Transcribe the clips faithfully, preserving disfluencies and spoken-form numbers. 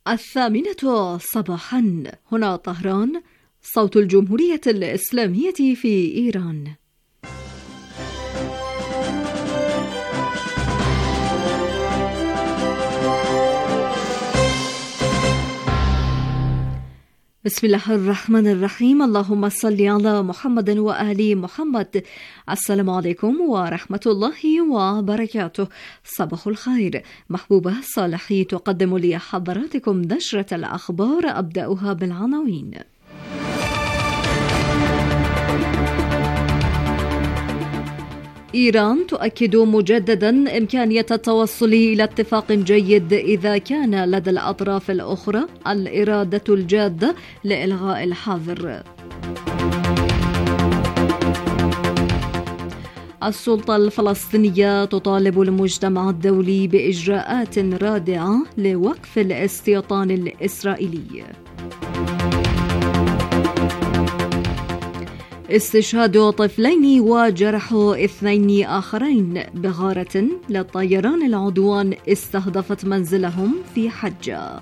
الثامنة صباحا، هنا طهران، صوت الجمهورية الإسلامية في إيران. بسم الله الرحمن الرحيم. اللهم صل على محمد وآل محمد. السلام عليكم ورحمة الله وبركاته. صباح الخير. محبوبة صالحي تقدم لي حضراتكم نشرة الأخبار، أبدأها بالعناوين. إيران تؤكد مجددا إمكانية التوصل إلى اتفاق جيد إذا كان لدى الأطراف الأخرى الإرادة الجادة لإلغاء الحظر. السلطة الفلسطينية تطالب المجتمع الدولي بإجراءات رادعة لوقف الاستيطان الإسرائيلي. استشهاد طفلين وجرح اثنين آخرين بغارة للطيران العدوان استهدفت منزلهم في حجة.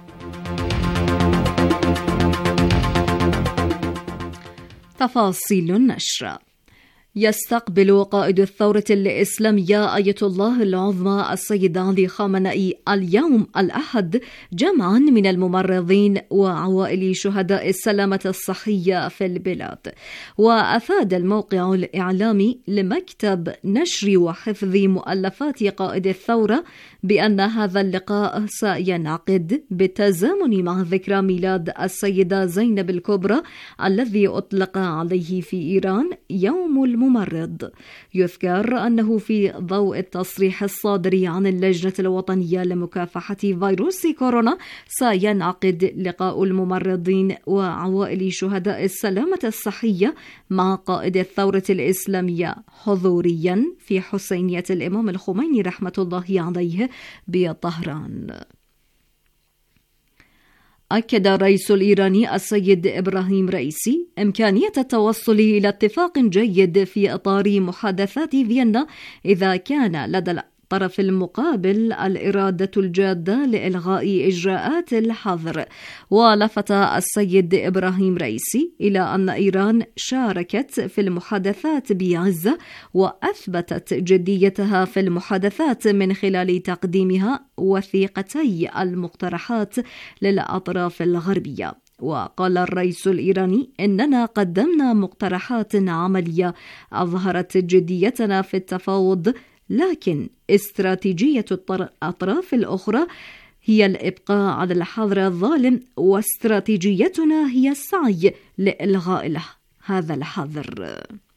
تفاصيل النشر. يستقبل قائد الثورة الإسلامية آية الله العظمى السيد علي خامنئي اليوم الأحد جمعا من الممرضين وعوائل شهداء السلامة الصحية في البلاد. وأفاد الموقع الإعلامي لمكتب نشر وحفظ مؤلفات قائد الثورة بأن هذا اللقاء سينعقد بالتزامن مع ذكرى ميلاد السيدة زينب الكبرى الذي أطلق عليه في إيران يوم الممرض. يذكر أنه في ضوء التصريح الصادر عن اللجنة الوطنية لمكافحة فيروس كورونا سينعقد لقاء الممرضين وعوائل شهداء السلامة الصحية مع قائد الثورة الإسلامية حضوريا في حسينية الإمام الخميني رحمة الله عليه بطهران. أكد الرئيس الإيراني السيد إبراهيم رئيسي إمكانية التوصل إلى اتفاق جيد في إطار محادثات فيينا إذا كان لدى الطرف المقابل الإرادة الجادة لإلغاء إجراءات الحظر. ولفت السيد إبراهيم رئيسي إلى أن إيران شاركت في المحادثات بعزة وأثبتت جديتها في المحادثات من خلال تقديمها وثيقتي المقترحات للأطراف الغربية. وقال الرئيس الإيراني إننا قدمنا مقترحات عملية أظهرت جديتنا في التفاوض، لكن استراتيجية الأطراف الأخرى هي الإبقاء على الحظر الظالم، واستراتيجيتنا هي السعي لإلغاء هذا الحظر.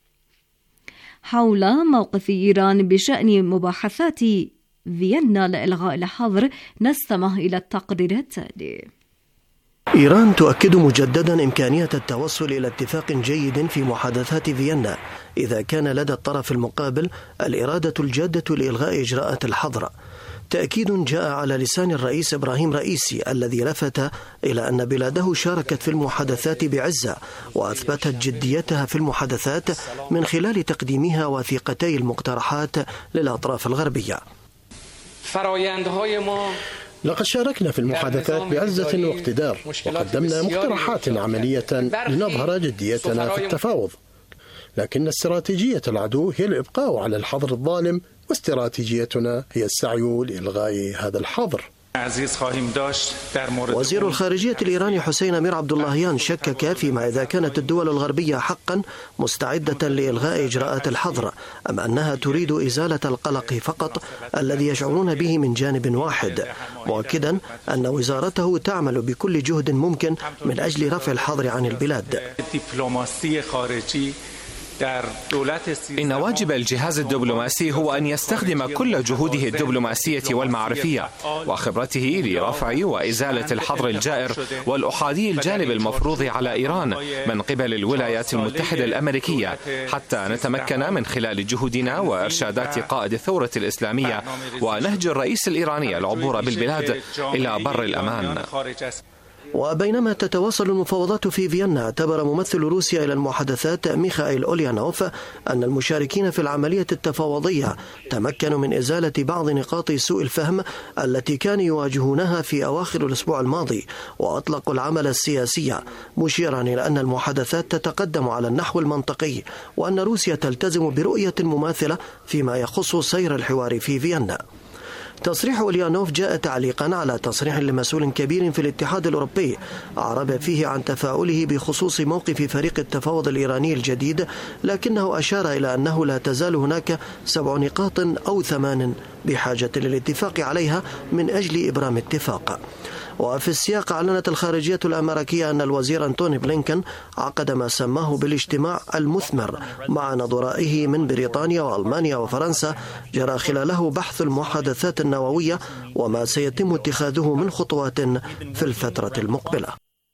حول موقف إيران بشأن مباحثات فيينا لإلغاء الحظر نستمع إلى التقرير التالي. إيران تؤكد مجددا إمكانية التوصل إلى اتفاق جيد في محادثات فيينا إذا كان لدى الطرف المقابل الإرادة الجادة لإلغاء إجراءات الحظر. تأكيد جاء على لسان الرئيس إبراهيم رئيسي الذي لفت إلى أن بلاده شاركت في المحادثات بعزة وأثبتت جديتها في المحادثات من خلال تقديمها وثيقتي المقترحات للأطراف الغربية. لقد شاركنا في المحادثات بعزة واقتدار وقدمنا مقترحات عملية لنظهر جديتنا في التفاوض، لكن استراتيجية العدو هي الإبقاء على الحظر الظالم، واستراتيجيتنا هي السعي لإلغاء هذا الحظر. وزير الخارجية الإيراني حسين أمير عبد اللهيان شكك فيما إذا كانت الدول الغربية حقا مستعدة لإلغاء إجراءات الحظر أم أنها تريد إزالة القلق فقط الذي يشعرون به من جانب واحد، مؤكدا أن وزارته تعمل بكل جهد ممكن من أجل رفع الحظر عن البلاد. إن واجب الجهاز الدبلوماسي هو أن يستخدم كل جهوده الدبلوماسية والمعرفية وخبرته لرفع وإزالة الحظر الجائر والأحادي الجانب المفروض على إيران من قبل الولايات المتحدة الأمريكية، حتى نتمكن من خلال جهودنا وإرشادات قائد الثورة الإسلامية ونهج الرئيس الإيراني العبور بالبلاد إلى بر الأمان. وبينما تتواصل المفاوضات في فيينا، اعتبر ممثل روسيا إلى المحادثات ميخائيل أوليانوف أن المشاركين في العملية التفاوضية تمكنوا من إزالة بعض نقاط سوء الفهم التي كانوا يواجهونها في أواخر الأسبوع الماضي، وأطلقوا العمل السياسي، مشيرا إلى أن المحادثات تتقدم على النحو المنطقي، وأن روسيا تلتزم برؤية مماثلة فيما يخص سير الحوار في فيينا. تصريح أوليانوف جاء تعليقا على تصريح لمسؤول كبير في الاتحاد الأوروبي أعرب فيه عن تفاؤله بخصوص موقف فريق التفاوض الإيراني الجديد، لكنه أشار إلى أنه لا تزال هناك سبع نقاط أو ثمان بحاجة للاتفاق عليها من أجل إبرام اتفاق. وفي السياق أعلنت الخارجية الأمريكية أن الوزير أنتوني بلينكن عقد ما سماه بالاجتماع المثمر مع نظرائه من بريطانيا وألمانيا وفرنسا، جرى خلاله بحث المحادثات النووية وما سيتم اتخاذه من خطوات في الفترة المقبلة.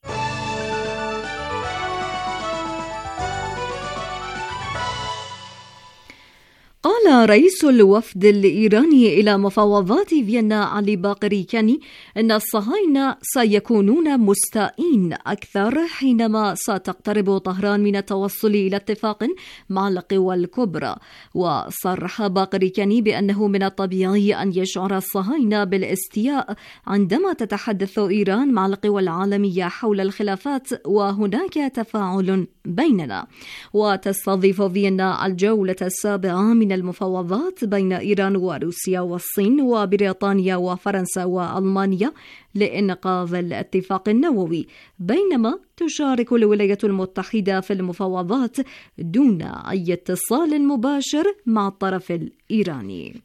قال رئيس الوفد الإيراني إلى مفاوضات فيينا علي باقري كاني أن الصهاينة سيكونون مستائين أكثر حينما ستقترب طهران من التوصل إلى اتفاق مع القوى الكبرى. وصرح باقري كاني بأنه من الطبيعي أن يشعر الصهاينة بالاستياء عندما تتحدث إيران مع القوى العالمية حول الخلافات وهناك تفاعل بيننا. وتستضيف فيينا الجولة السابعة من المفاوضات بين إيران وروسيا والصين وبريطانيا وفرنسا وألمانيا لإنقاذ الاتفاق النووي، بينما تشارك الولايات المتحدة في المفاوضات دون أي اتصال مباشر مع الطرف الإيراني.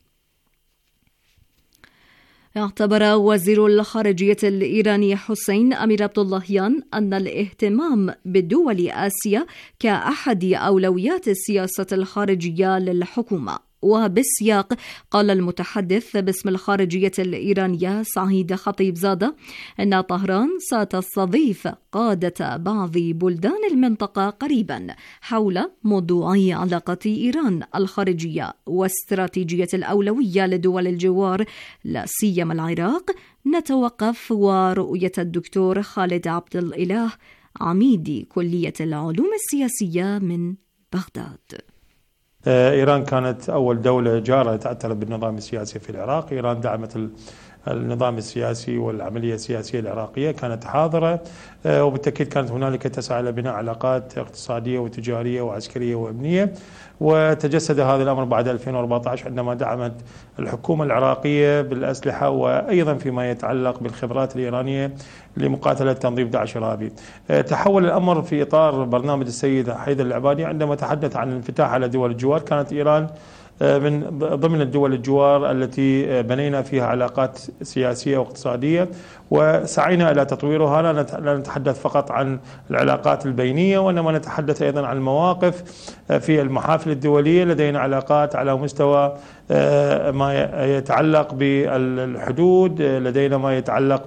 اعتبر وزير الخارجية الإيراني حسين أمير عبد اللهيان أن الاهتمام بدول آسيا كأحد أولويات السياسة الخارجية للحكومة. وبالسياق قال المتحدث باسم الخارجية الإيرانية سعيد خطيبزادة أن طهران ستستضيف قادة بعض بلدان المنطقة قريبا حول موضوع علاقة إيران الخارجية واستراتيجية الأولوية لدول الجوار لا سيما العراق. نتوقف ورؤية الدكتور خالد عبد الإله عميد كلية العلوم السياسية من بغداد. إيران كانت أول دولة جارة تعترف بالنظام السياسي في العراق. إيران دعمت النظام السياسي والعملية السياسية العراقية، كانت حاضرة وبالتأكيد كانت هنالك تسعى إلى بناء علاقات اقتصادية وتجارية وعسكرية وأمنية، وتجسد هذا الأمر بعد ألفين وأربعة عشر عندما دعمت الحكومة العراقية بالأسلحة وأيضا فيما يتعلق بالخبرات الإيرانية لمقاتلة تنظيم داعش الإرهابي. تحول الأمر في إطار برنامج السيد حيدر العبادي عندما تحدث عن الانفتاح على دول الجوار. كانت إيران من ضمن الدول الجوار التي بنينا فيها علاقات سياسية واقتصادية وسعينا إلى تطويرها. لا نتحدث فقط عن العلاقات البينية وإنما نتحدث أيضا عن المواقف في المحافل الدولية. لدينا علاقات على مستوى ما يتعلق بالحدود، لدينا ما يتعلق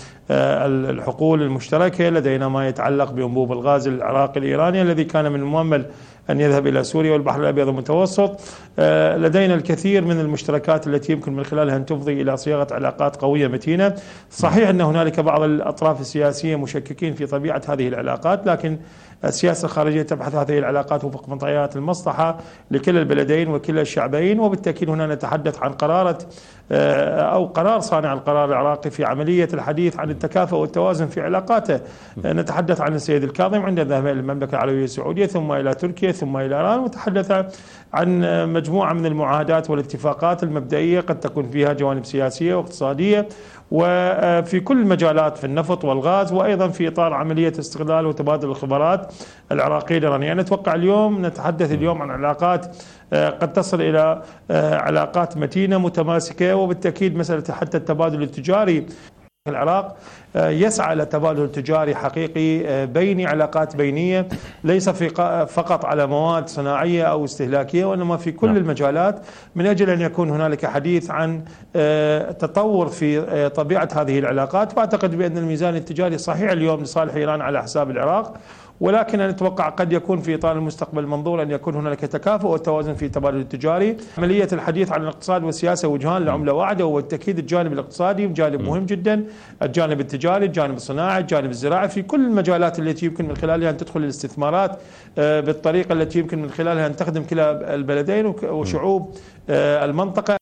بالحقول المشتركة، لدينا ما يتعلق بأنبوب الغاز العراقي الإيراني الذي كان من المؤمل أن يذهب إلى سوريا والبحر الأبيض المتوسط. لدينا الكثير من المشتركات التي يمكن من خلالها أن تفضي إلى صياغة علاقات قوية متينة. صحيح أن هنالك بعض الأطراف السياسية مشككين في طبيعة هذه العلاقات، لكن السياسة الخارجية تبحث هذه العلاقات وفق معطيات المصلحة لكلا البلدين وكلا الشعبين. وبالتأكيد هنا نتحدث عن قرارة أو قرار صانع القرار العراقي في عملية الحديث عن التكافؤ والتوازن في علاقاته. نتحدث عن السيد الكاظم عند ذهاب إلى المملكة العربية السعودية ثم إلى تركيا ثم إلى إيران، وتحدث عن مجموعة من المعاهدات والاتفاقات المبدئية قد تكون فيها جوانب سياسية واقتصادية وفي كل المجالات في النفط والغاز، وأيضا في إطار عملية استغلال وتبادل الخبرات العراقية الإيرانية. نتوقع اليوم نتحدث اليوم عن علاقات قد تصل إلى علاقات متينة متماسكة، وبالتأكيد مسألة حتى التبادل التجاري العراق يسعى إلى تبادل تجاري حقيقي بيني، علاقات بينية ليس في فقط على مواد صناعية أو استهلاكية وإنما في كل المجالات، من أجل أن يكون هنالك حديث عن تطور في طبيعة هذه العلاقات. وأعتقد بأن الميزان التجاري صحيح اليوم لصالح إيران على حساب العراق، ولكن أنا أتوقع قد يكون في إطار المستقبل المنظور أن يكون هناك تكافؤ وتوازن في التبادل التجاري. عملية الحديث عن الاقتصاد والسياسة وجهان لعملة واحدة، والتأكيد الجانب الاقتصادي جانب مهم جدا، الجانب التجاري، الجانب الصناعي، الجانب الزراعي، في كل المجالات التي يمكن من خلالها أن تدخل الاستثمارات بالطريقة التي يمكن من خلالها أن تخدم كلا البلدين وشعوب المنطقة.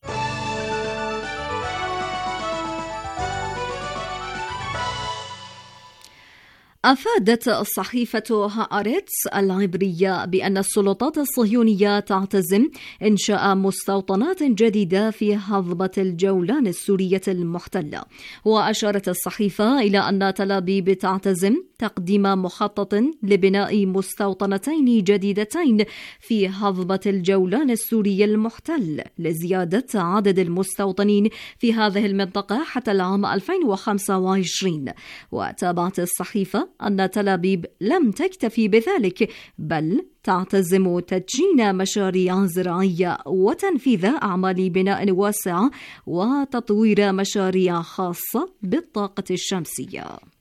أفادت الصحيفة هآرتس العبرية بأن السلطات الصهيونية تعتزم إنشاء مستوطنات جديدة في هضبة الجولان السورية المحتلة. وأشارت الصحيفة إلى أن تل أبيب تعتزم تقديم مخطط لبناء مستوطنتين جديدتين في هضبة الجولان السوري المحتل لزيادة عدد المستوطنين في هذه المنطقة حتى العام ألفين وخمسة وعشرين. وتابعت الصحيفة أن تل أبيب لم تكتفي بذلك، بل تعتزم تدشين مشاريع زراعية وتنفيذ أعمال بناء واسعة وتطوير مشاريع خاصة بالطاقة الشمسية.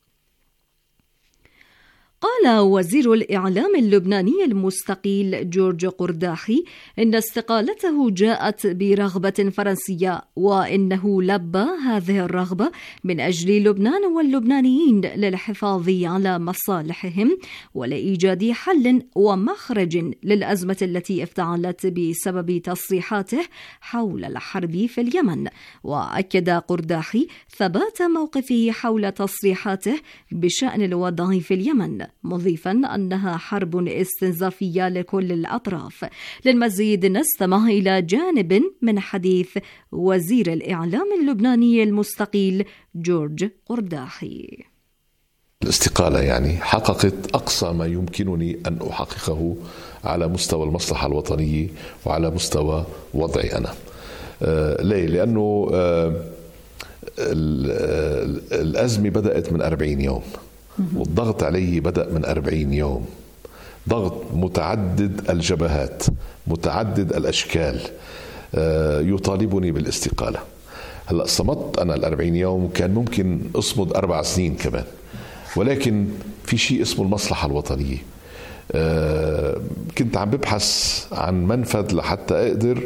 قال وزير الإعلام اللبناني المستقيل جورج قرداحي إن استقالته جاءت برغبة فرنسية، وإنه لبى هذه الرغبة من أجل لبنان واللبنانيين للحفاظ على مصالحهم ولإيجاد حل ومخرج للأزمة التي افتعلت بسبب تصريحاته حول الحرب في اليمن. وأكد قرداحي ثبات موقفه حول تصريحاته بشأن الوضع في اليمن، مضيفا أنها حرب استنزافية لكل الأطراف. للمزيد نستمع إلى جانب من حديث وزير الإعلام اللبناني المستقيل جورج قرداحي. الاستقالة يعني حققت أقصى ما يمكنني أن أحققه على مستوى المصلحة الوطنية وعلى مستوى وضعي أنا. آه ليه؟ لأنه آه الأزمة بدأت من أربعين يوم، والضغط عليه بدأ من أربعين يوم، ضغط متعدد الجبهات متعدد الأشكال يطالبني بالاستقالة. هلأ صمت أنا الأربعين يوم، كان ممكن أصمد أربع سنين كمان، ولكن في شيء اسمه المصلحة الوطنية. كنت عم ببحث عن منفذ لحتى أقدر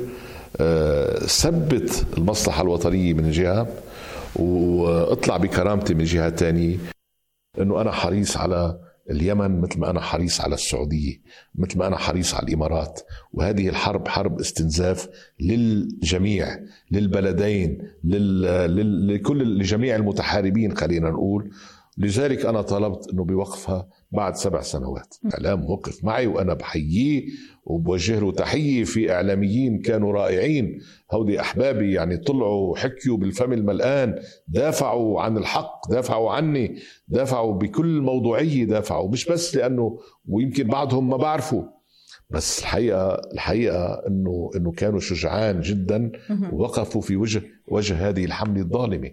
ثبت المصلحة الوطنية من جهة وأطلع بكرامتي من جهة تانية، أنه أنا حريص على اليمن مثل ما أنا حريص على السعودية، مثل ما أنا حريص على الإمارات. وهذه الحرب حرب استنزاف للجميع، للبلدين، لل... لكل لجميع المتحاربين خلينا نقول. لذلك أنا طلبت أنه بوقفها بعد سبع سنوات. إعلام وقف معي وأنا بحييه وبوجه له تحية. في إعلاميين كانوا رائعين، هودي أحبابي، يعني طلعوا حكيوا بالفم الملآن، دافعوا عن الحق، دافعوا عني، دافعوا بكل موضوعية، دافعوا مش بس لأنه ويمكن بعضهم ما بعرفوا، بس الحقيقة الحقيقة إنه إنه كانوا شجعان جدا ووقفوا في وجه وجه هذه الحملة الظالمة.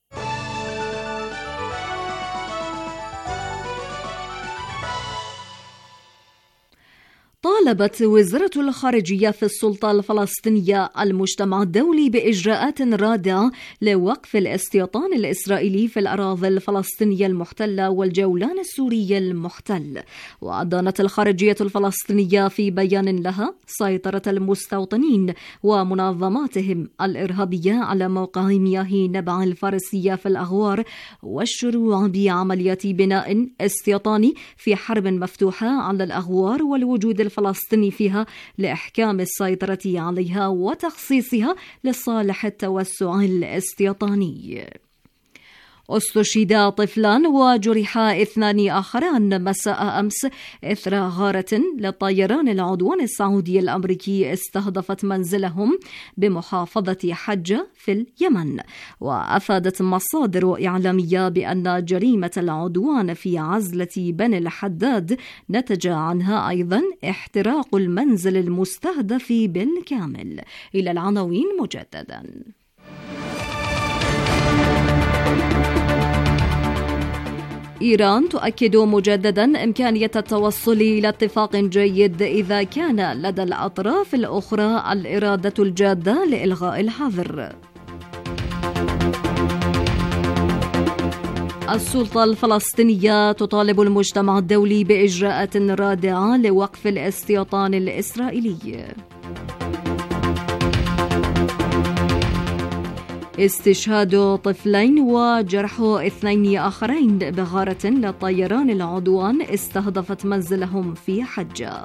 طالبت وزارة الخارجية في السلطة الفلسطينية المجتمع الدولي بإجراءات رادعة لوقف الاستيطان الإسرائيلي في الأراضي الفلسطينية المحتلة والجولان السوري المحتل. وأدانت الخارجية الفلسطينية في بيان لها سيطرة المستوطنين ومنظماتهم الإرهابية على موقع مياه نبع الفارسية في الأغوار، والشروع بعملية بناء استيطاني في حرب مفتوحة على الأغوار والوجود الفلسطيني فيها لإحكام السيطرة عليها وتخصيصها لصالح التوسع الاستيطاني. استشهد طفلان وجرح اثنان آخران مساء أمس إثر غارة للطيران العدوان السعودي الأمريكي استهدفت منزلهم بمحافظة حجة في اليمن. وأفادت مصادر إعلامية بأن جريمة العدوان في عزلة بني الحداد نتج عنها أيضا احتراق المنزل المستهدف بالكامل. إلى العناوين مجددا. إيران تؤكد مجددا إمكانية التوصل إلى اتفاق جيد إذا كان لدى الأطراف الأخرى الإرادة الجادة لإلغاء الحظر. السلطة الفلسطينية تطالب المجتمع الدولي بإجراءات رادعة لوقف الاستيطان الإسرائيلي. استشهاد طفلين وجرح اثنين آخرين بغارة للطيران العدوان استهدفت منزلهم في حجة.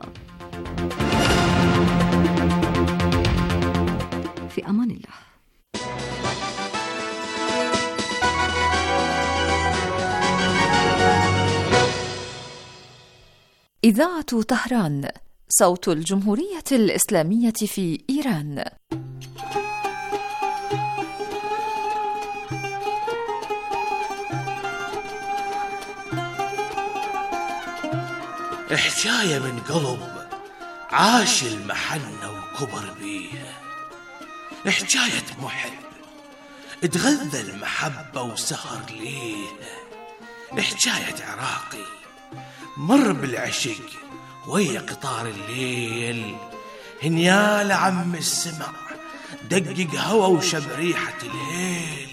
في أمان الله. إذاعة طهران، صوت الجمهورية الإسلامية في إيران. حكاية من قلب عاش المحنة وكبر بيها، حكاية محب اتغذى المحبة وسهر ليها، حكاية عراقي مر بالعشق ويا قطار الليل، هنيال عم السمع دقق هوا وشم ريحة الهيل.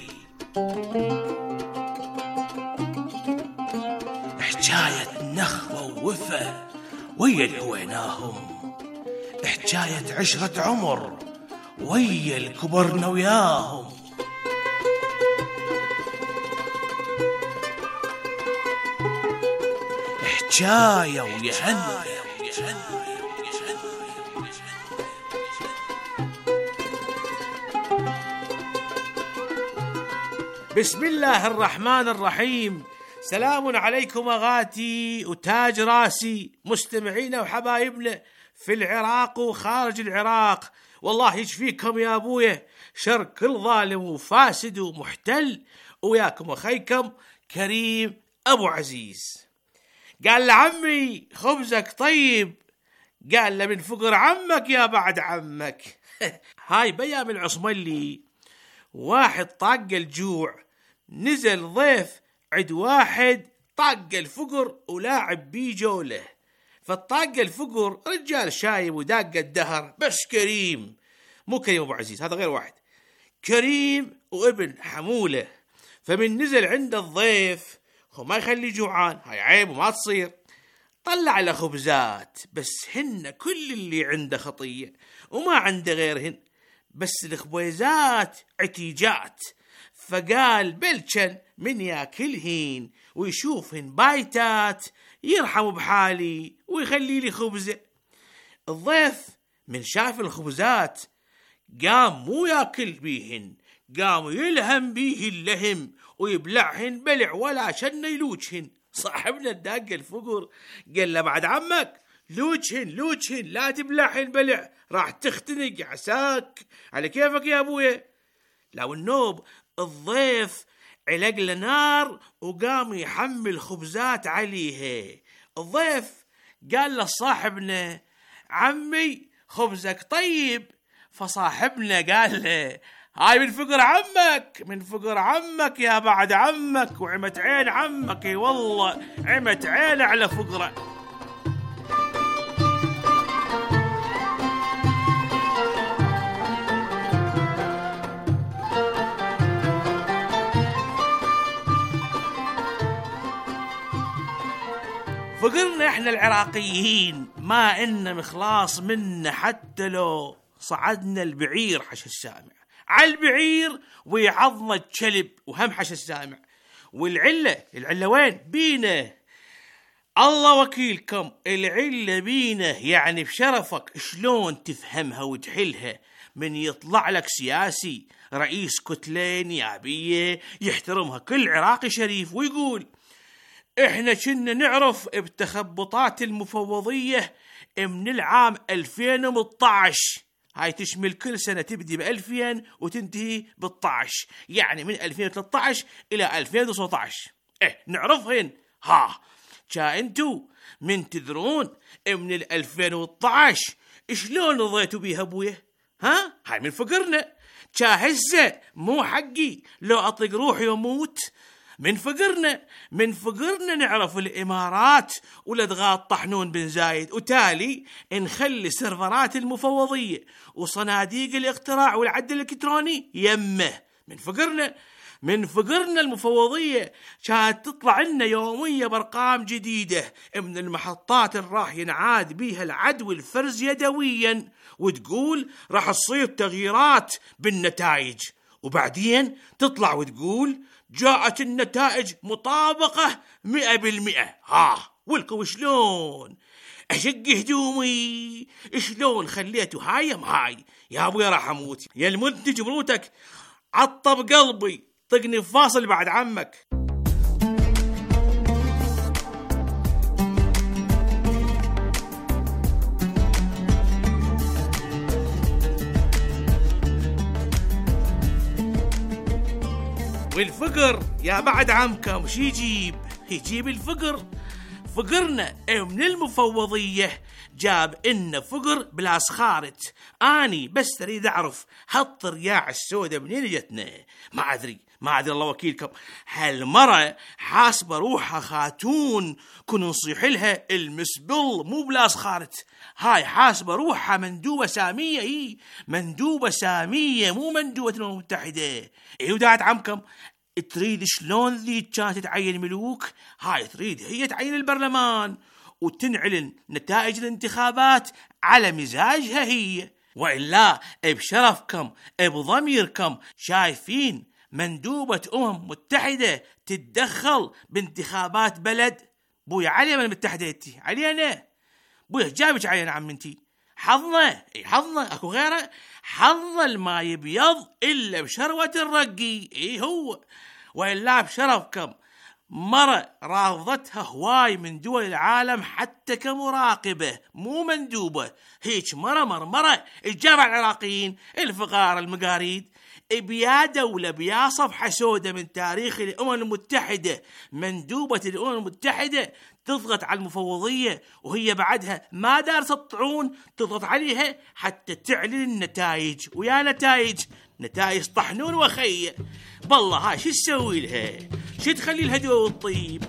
حكاية نخوة ووفا ويا الهويناهم، حكاية عشرة عمر ويا الكبرنا وياهم. حكاية ويهنا. بسم الله الرحمن الرحيم. سلام عليكم أغاتي وتاج راسي، مستمعينا وحبايبنا في العراق وخارج العراق، والله يشفيكم يا أبويا شر كل ظالم وفاسد ومحتل، وياكم أخيكم كريم أبو عزيز. قال لعمي خبزك طيب، قال له من فقر عمك يا بعد عمك. هاي بيام العصملي واحد طاق الجوع، نزل ضيف عد واحد طاق الفقر ولاعب بيه جوله، فالطاق الفقر رجال شايب وداق الدهر، بس كريم مو كريم أبو عزيز، هذا غير واحد، كريم وابن حمولة. فمن نزل عند الضيف هو ما يخلي جوعان، هاي عيب وما تصير، طلع له خبزات بس هن كل اللي عنده خطية وما عنده غيرهن، بس الخبيزات عتيجات، فقال بلشن من ياكلهن ويشوفهن بايتات يرحم بحالي ويخلي لي خبزة. الضيف من شاف الخبزات قام مو ياكل بيهن، قام يلهم بيه اللهم ويبلعهن بلع ولا شن يلوجهن. صاحبنا الداق الفقر قال له بعد عمك لوجهن لوجهن لا تبلعهن بلع راح تختنق عساك، على كيفك يا أبويا. لو النوب الضيف علق لنار وقام يحمل خبزات عليها. الضيف قال لصاحبنا عمي خبزك طيب، فصاحبنا قال له هاي من فقر عمك، من فقر عمك يا بعد عمك، وعمت عين عمك، والله عمت عين على فقره. فقرنا احنا العراقيين ما إن مخلاص منا، حتى لو صعدنا البعير حش السامع، على البعير ويعضنا الكلب وهم حش السامع. والعلة العلة وين؟ بينا، الله وكيلكم العلة بينا، يعني بشرفك شلون تفهمها وتحلها؟ من يطلع لك سياسي رئيس كتلة نيابية يحترمها كل عراقي شريف ويقول احنا كنا نعرف بتخبطات المفوضية من العام ألفين وثلاثة عشر، هاي تشمل كل سنة تبدي بألفين وتنتهي بالطعش، يعني من ألفين وثلاثة عشر إلى ألفين وسبعة عشر. إيه نعرفهن. ها جا انتو من تدرون من الألفين وثلاثة عشر شلون رضيتوا بيها أبويا؟ ها هاي من فقرنا. جا هسه مو حقي لو أطلق روحي وموت، من فقرنا من فقرنا نعرف الإمارات ولدغات طحنون بن زايد، وتالي نخلي سيرفرات المفوضية وصناديق الاقتراع والعد الإلكتروني يمه، من فقرنا من فقرنا المفوضية كانت تطلع لنا يومية بأرقام جديدة من المحطات اللي راح ينعاد بيها العدو الفرز يدويا، وتقول راح تصير تغييرات بالنتائج، وبعدين تطلع وتقول جاءت النتائج مطابقة مئة بالمئة. ها ولكم شلون؟ أشق هدومي شلون خليتوا هاي هاي يا أبوي راح أموت يا المنتج مروتك، عطب قلبي طقني فاصل بعد عمك. والفقر يا بعد عمكم شي يجيب يجيب الفقر. فقرنا من المفوضية جاب إن فقر بلا سخارت. أني بس أريد أعرف هالطرياع السودة منين جتنا؟ ما أدري ما أدري الله وكيلكم. هالمرة حاسبة روحها خاتون كن نصيح لها المسبل مو بلا سخارت. هاي حاسبة روحها مندوبة سامية، هي مندوبة سامية مو مندوبة الأمم المتحدة. إيه ودعت عمكم تريد شلون ذي كانت تعين ملوك؟ هاي تريد هي تعين البرلمان وتنعلن نتائج الانتخابات على مزاجها هي، وإلا بشرفكم بضميركم شايفين مندوبة أمم متحدة تتدخل بانتخابات بلد؟ بويا علي من المتحدة انتي علينا بويا جابك علينا عم انتي حظنا اي حظنا اكو غيره. حظ ما يبيض الا بشروة الرقي اي هو، وإلا بشرفكم مرة رافضتها هواي من دول العالم حتى كمراقبة مو مندوبة. هيك مرة مرة مرة الجامعة العراقيين الفقار المقاريد بيا دولة بيا صفحة سودة من تاريخ الأمم المتحدة مندوبة الأمم المتحدة تضغط على المفوضية وهي بعدها ما دارت الطعون تضغط عليها حتى تعلن النتائج. ويا نتائج نتائج طحنون وخية. بالله هاي شو تسوي لها؟ شو تخلي لها دو والطيب؟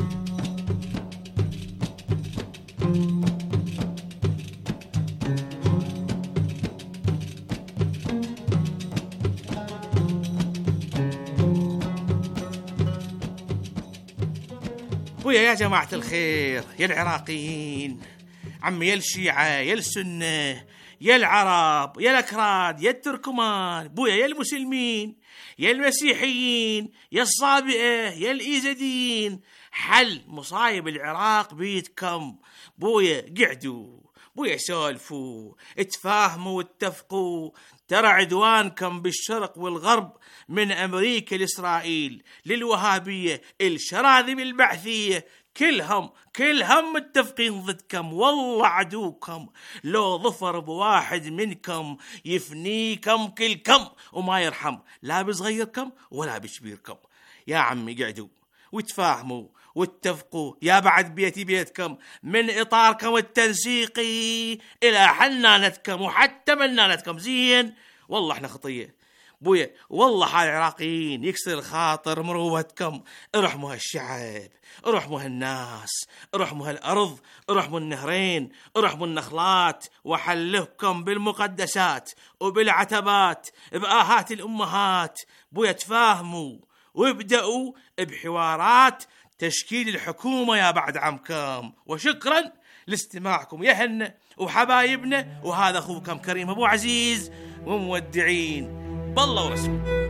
ويا يا جماعة الخير يا العراقيين، عمي يا الشيعة يا السنة يا العرب يا الأكراد يا التركمان، بويا يا المسلمين يا المسيحيين يا الصابئة يا الإيزدين، حل مصايب العراق بيدكم. بويا قعدوا بويا سولفوا اتفاهموا واتفقوا. ترى عدوانكم بالشرق والغرب من أمريكا لإسرائيل للوهابية الشراذم البعثية كلهم كلهم متفقين ضدكم. والله عدوكم لو ظفر بواحد منكم يفنيكم كلكم وما يرحم لا بصغيركم ولا بشبيركم. يا عمي قعدوا وتفاهموا واتفقوا يا بعد بيتي بيتكم من إطاركم التنسيقي إلى حنانتكم وحتى منانتكم. زين والله احنا خطية بويا، والله حال العراقيين يكسر خاطر مروتكم. ارحموا هالشعب ارحموا هالناس ارحموا هالأرض ارحموا النهرين ارحموا النخلات، وحلهكم بالمقدسات وبالعتبات بآهات الأمهات. بويا تفاهموا وابدأوا بحوارات تشكيل الحكومة يا بعد عمكم. وشكرا لاستماعكم يا هن وحبايبنا، وهذا أخوكم كريم أبو عزيز ومودعين بالله ورسوله.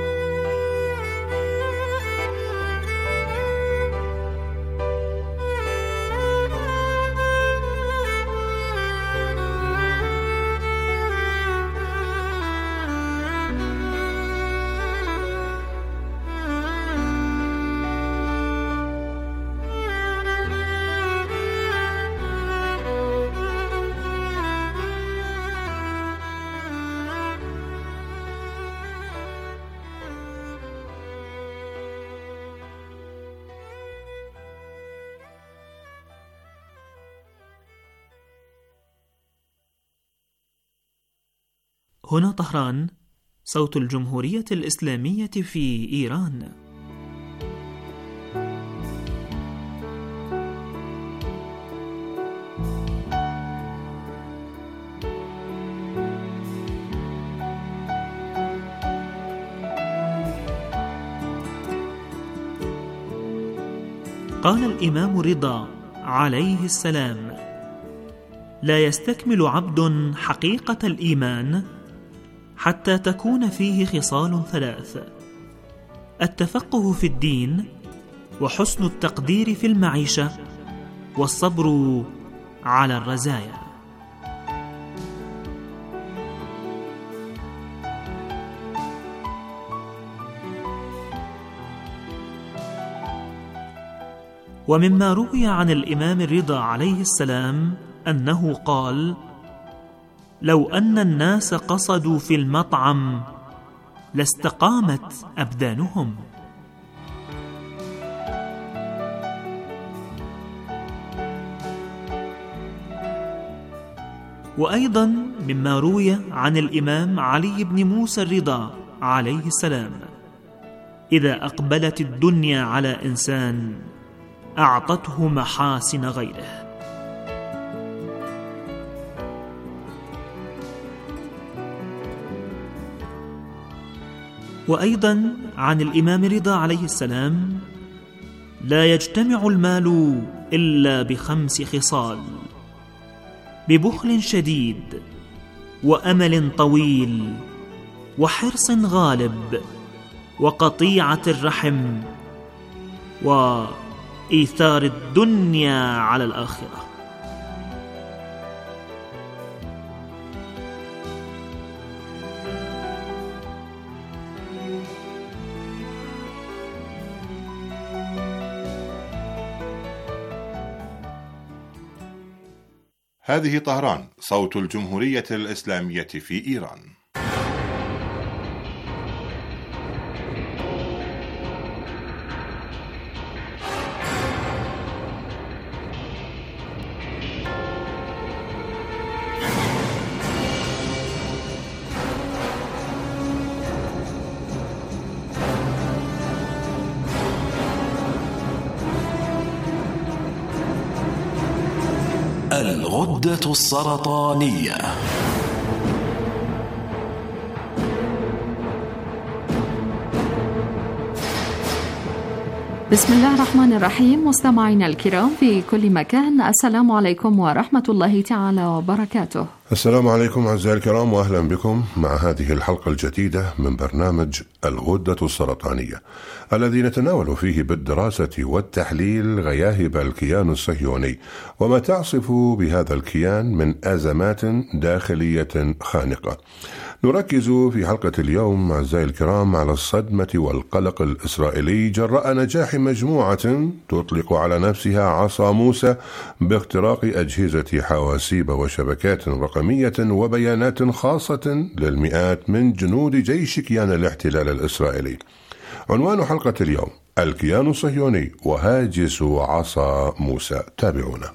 هنا طهران، صوت الجمهورية الإسلامية في إيران. قال الإمام رضا عليه السلام: لا يستكمل عبد حقيقة الإيمان حتى تكون فيه خصال ثلاث: التفقه في الدين، وحسن التقدير في المعيشة، والصبر على الرزايا. ومما روي عن الإمام الرضا عليه السلام أنه قال: لو أن الناس قصدوا في المطعم لاستقامت أبدانهم. وأيضا مما روي عن الإمام علي بن موسى الرضا عليه السلام: إذا أقبلت الدنيا على إنسان أعطته محاسن غيره. وأيضا عن الإمام رضا عليه السلام: لا يجتمع المال إلا بخمس خصال: ببخل شديد، وأمل طويل، وحرص غالب، وقطيعة الرحم، وإيثار الدنيا على الآخرة. هذه طهران، صوت الجمهورية الإسلامية في إيران. الغدة السرطانية. بسم الله الرحمن الرحيم. مستمعينا الكرام في كل مكان، السلام عليكم ورحمة الله تعالى وبركاته. السلام عليكم أعزائي الكرام، وأهلا بكم مع هذه الحلقة الجديدة من برنامج الغدة السرطانية، الذي نتناول فيه بالدراسة والتحليل غياهب الكيان الصهيوني وما تعصف بهذا الكيان من أزمات داخلية خانقة. نركز في حلقة اليوم أعزائي الكرام على الصدمة والقلق الإسرائيلي جراء نجاح مجموعة تطلق على نفسها عصا موسى باختراق أجهزة حواسيب وشبكات رقمية وبيانات خاصة للمئات من جنود جيش كيان الاحتلال الإسرائيلي. عنوان حلقة اليوم: الكيان الصهيوني وهاجس عصا موسى. تابعونا.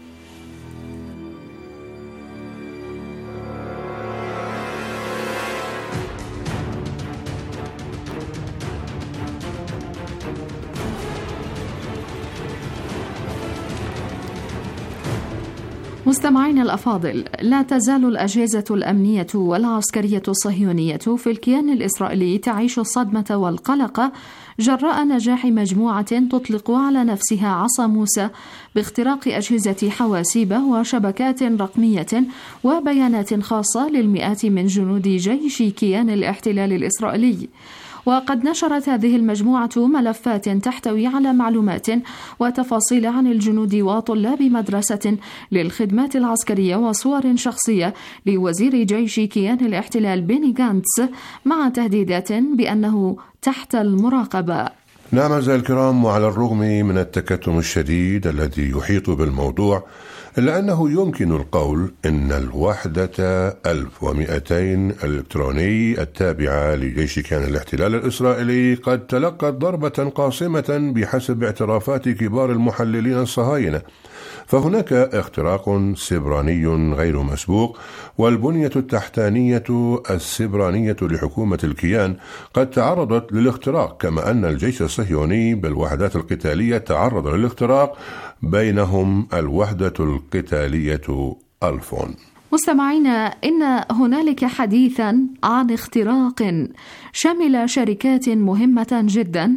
مستمعينا الأفاضل، لا تزال الأجهزة الأمنية والعسكرية الصهيونية في الكيان الإسرائيلي تعيش الصدمة والقلق جراء نجاح مجموعة تطلق على نفسها عصا موسى باختراق أجهزة حواسيب وشبكات رقمية وبيانات خاصة للمئات من جنود جيش كيان الاحتلال الإسرائيلي. وقد نشرت هذه المجموعة ملفات تحتوي على معلومات وتفاصيل عن الجنود وطلاب مدرسة للخدمات العسكرية وصور شخصية لوزير جيش كيان الاحتلال بيني غانتس، مع تهديدات بأنه تحت المراقبة. نعم أعزائي الكرام، وعلى الرغم من التكتم الشديد الذي يحيط بالموضوع، إلا أنه يمكن القول إن الوحدة ألف ومئتين الإلكتروني التابعة لجيش كيان الاحتلال الإسرائيلي قد تلقت ضربة قاصمة بحسب اعترافات كبار المحللين الصهاينة. فهناك اختراق سبراني غير مسبوق، والبنية التحتانية السبرانية لحكومة الكيان قد تعرضت للاختراق، كما أن الجيش الصهيوني بالوحدات القتالية تعرض للاختراق، بينهم الوحدة القتالية ألفون. مستمعينا، إن هنالك حديثا عن اختراق شمل شركات مهمة جدا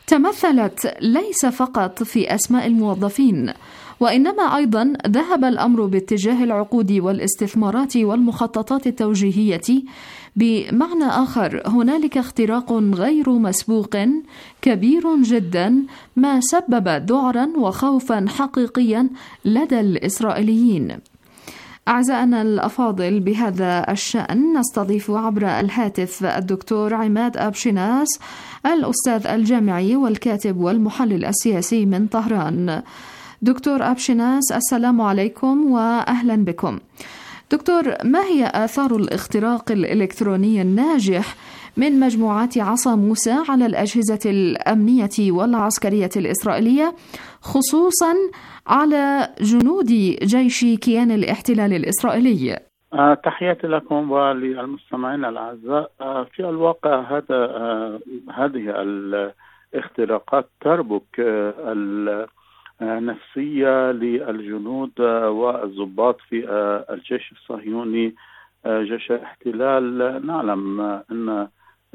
تمثلت ليس فقط في أسماء الموظفين، وإنما أيضا ذهب الأمر باتجاه العقود والاستثمارات والمخططات التوجيهية. بمعنى آخر، هنالك اختراق غير مسبوق كبير جدا، ما سبب ذعرا وخوفا حقيقيا لدى الإسرائيليين. أعزائنا الأفاضل، بهذا الشأن نستضيف عبر الهاتف الدكتور عماد أبشناس، الأستاذ الجامعي والكاتب والمحلل السياسي من طهران. دكتور أبشناس، السلام عليكم وأهلا بكم. دكتور، ما هي آثار الاختراق الإلكتروني الناجح من مجموعات عصا موسى على الأجهزة الأمنية والعسكرية الإسرائيلية، خصوصا على جنود جيش كيان الاحتلال الإسرائيلي؟ آه، تحياتي لكم وللمستمعين الأعزاء. آه، في الواقع هذا آه، هذه الاختراقات تربك آه، النفسية للجنود والضباط في آه، الجيش الصهيوني، آه، جيش الاحتلال. نعلم أن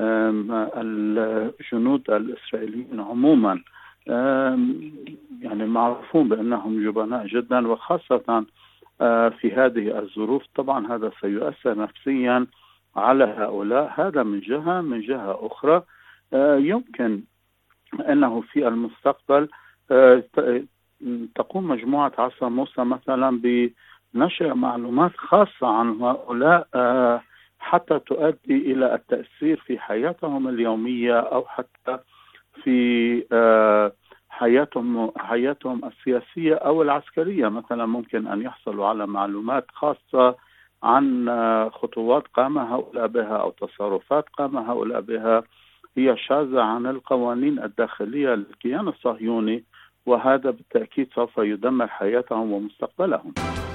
الجنود الإسرائيليين عموما يعني معروفون بأنهم جبناء جدا، وخاصة في هذه الظروف. طبعا هذا سيؤثر نفسيا على هؤلاء، هذا من جهة. من جهة أخرى يمكن أنه في المستقبل تقوم مجموعة عصا موسى مثلا بنشر معلومات خاصة عن هؤلاء حتى تؤدي إلى التأثير في حياتهم اليومية، أو حتى في حياتهم حياتهم السياسية أو العسكرية. مثلا ممكن أن يحصلوا على معلومات خاصة عن خطوات قام هؤلاء بها أو تصرفات قام هؤلاء بها هي شاذة عن القوانين الداخلية للكيان الصهيوني، وهذا بالتأكيد سوف يدمر حياتهم ومستقبلهم.